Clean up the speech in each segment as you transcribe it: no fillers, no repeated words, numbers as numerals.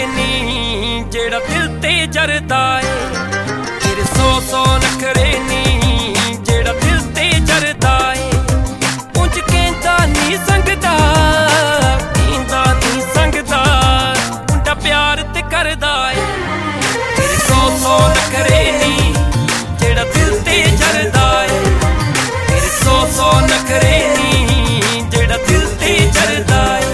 ਨੀ ਜਿਹੜਾ ਦਿਲ ਤੇ ਜਰਦਾ ਏ। ਤੇਰੇ 100 ਨਖਰੇ ਨੀ ਜਿਹੜਾ ਦਿਲ ਤੇ ਜਰਦਾ ਏ। ਉਂਝ ਕਹਿੰਦਾ ਨੀ ਸੰਗਦਾ ਪੀਂਦਾ ਨੀ ਸੰਗਦਾ ਮੁੰਡਾ ਪਿਆਰ ਤੇ ਕਰਦਾ ਏ। ਤੇਰੇ 100 ਨਖਰੇ ਨੀ ਜਿਹੜਾ ਦਿਲ ਤੇ ਜਰਦਾ ਏ। ਤੇਰੇ 100 ਨਖਰੇ ਨੀ ਜਿਹੜਾ ਦਿਲ ਤੇ ਜਰਦਾ ਏ।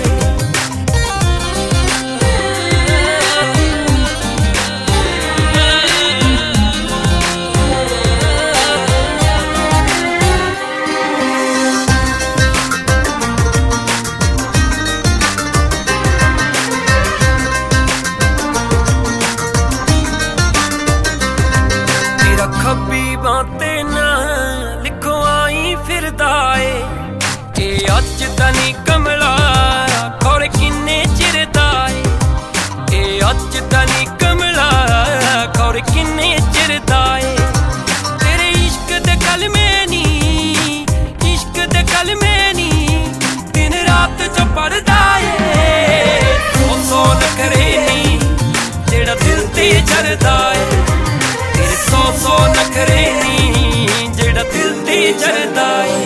ਖੱਬੀ ਬਾਂਹ ਤੇ ਨਾ ਲਿਖੋ ਆਈ ਫਿਰਦਾ ਏ। ਇਹ ਅੱਜ ਤਾਂ ਨੀ ਕਮਲਾ ਖੌਰੇ ਕਿੰਨੇ ਚਿਰ ਦਾ ਏ। ਇਹ ਅੱਜ ਤਾਂ ਨੀ ਕਮਲਾ ਖੌਰੇ ਕਿੰਨੇ ਚਿਰ ਦਾ ਏ। ਤੇਰੇ ਇਸ਼ਕ ਦੇ ਕਲਮੇ ਨੀ ਇਸ਼ਕ ਦੇ ਕਲਮੇ ਨੀ ਦਿਨ ਰਾਤ ਚ ਪੜਦਾ ਏ। 100 ਨਖਰੇ ਨੀ ਜਿਹੜਾ ਦਿਲ ਤੇ ਜਰਦਾ ਏ। 100 ਨਖਰੇ ਨੀ ਜਿਹੜਾ ਦਿਲ ਤੇ ਜਰਦਾ ਏ।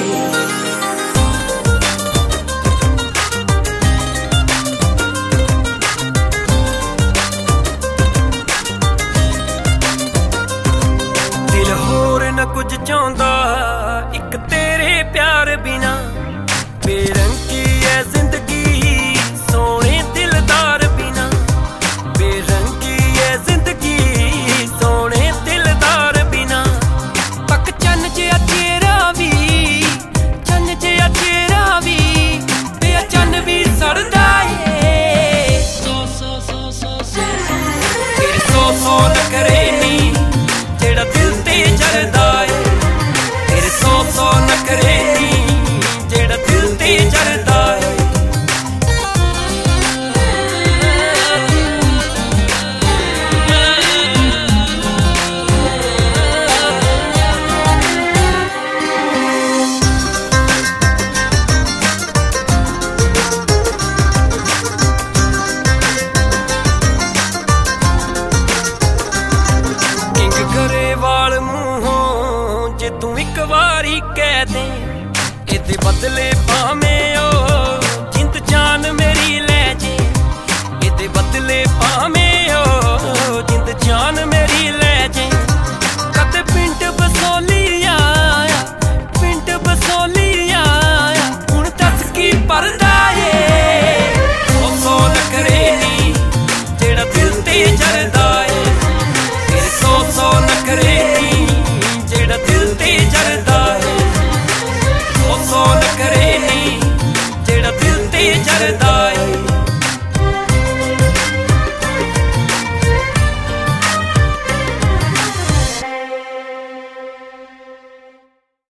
ਦਿਲ ਹੋਰ ਨਾ ਕੁਝ ਚਾਹੁੰਦਾ ਇੱਕ ਤੇਰੇ ਪਿਆਰ ਬਿਨਾ। ਬੇਰੰਗੀ ਐ ਜ਼ਿੰਦਗੀ ਸੋਹਣੇ ਦਿਲਦਾਰ ਬਿਨਾ। ਬੇਰੰਗੀ ਐ ਜ਼ਿੰਦਗੀ ਸੋਹਣੇ ਦਿਲਦਾਰ ਬਿਨਾ। ਪੱਕ ਚੰਨ ਜਿਹਾ ਚਿਹਰਾ ਵੀ ਚੰਨ ਜਿਹਾ ਚਿਹਰਾ ਵੀ ਤੇ ਚੰਨ ਵੀ ਸੜਦਾ ਏ। 100 ਨਖਰੇ ਨੀ ਜਿਹੜਾ ਦਿਲ ਤੇ ਜਰਦਾ ਏ। ਤੇਰੇ 100 ਨਖਰੇ ਨੀ ਜਿਹੜਾ ਦਿਲ ਤੇ ਜਰਦਾ ਏ। ਗਰੇਵਾਲ ਮੂੰਹੋਂ ਜੇ ਤੂੰ ਇੱਕ ਵਾਰੀ ਕਹਿ ਦੇ ਇਹਦੇ ਬਦਲੇ ਭਾਵੇਂ ਉਹ ਜਿੰਦ ਜਾਨ ਮੇਰੀ ਲੈ ਜੇ। ਇਹਦੇ ਬਦਲੇ ਭਾਵੇਂ ਉਹ ਜਿੰਦ ਜਾਨ ਮੇਰੀ ਲੈ